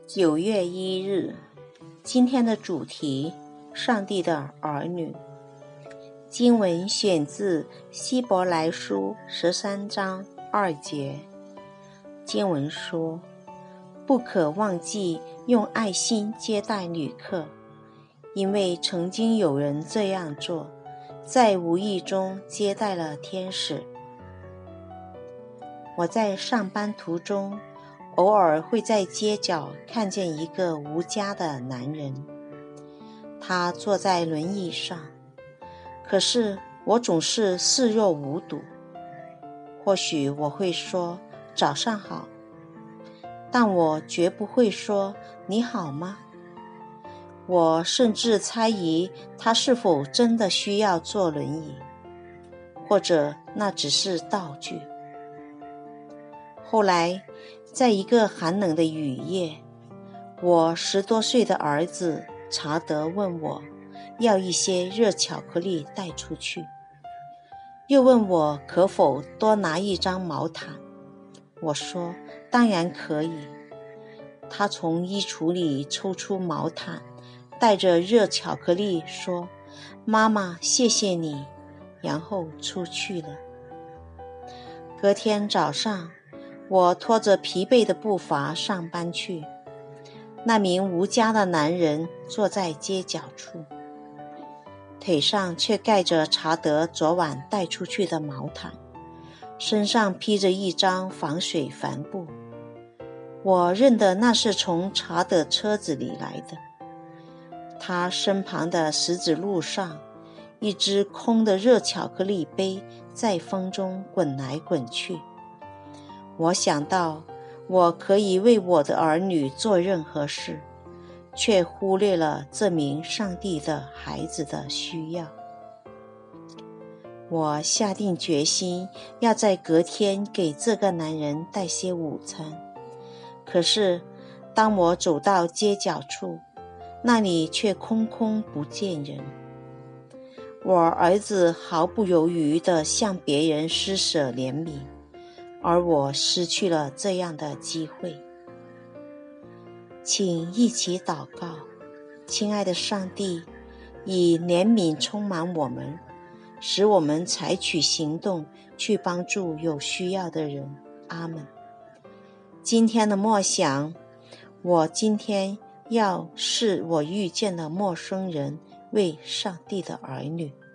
9月1日，今天的主题：上帝的儿女。经文选自希伯来书13章2节。经文说：不可忘记用爱心接待旅客，因为曾经有人这样做，在无意中接待了天使。我在上班途中，偶尔会在街角看见一个无家的男人，他坐在轮椅上，可是我总是视若无睹。或许我会说早上好，但我绝不会说你好吗？我甚至猜疑他是否真的需要坐轮椅，或者那只是道具。后来在一个寒冷的雨夜，我10多岁的儿子查德问我要一些热巧克力带出去，又问我可否多拿一张毛毯。我说当然可以。他从衣橱里抽出毛毯，带着热巧克力说：妈妈，谢谢你，然后出去了。隔天早上，我拖着疲惫的步伐上班去，那名无家的男人坐在街角处，腿上却盖着查德昨晚带出去的毛毯，身上披着一张防水帆布。我认得那是从查德车子里来的。他身旁的石子路上，一只空的热巧克力杯在风中滚来滚去。我想到我可以为我的儿女做任何事，却忽略了这名上帝的孩子的需要。我下定决心要在隔天给这个男人带些午餐。可是当我走到街角处，那里却空空不见人。我儿子毫不犹豫地向别人施舍怜悯，而我失去了这样的机会。请一起祷告。亲爱的上帝，以怜悯充满我们，使我们采取行动去帮助有需要的人。阿们。今天的默想，我今天要视我遇见的陌生人为上帝的儿女。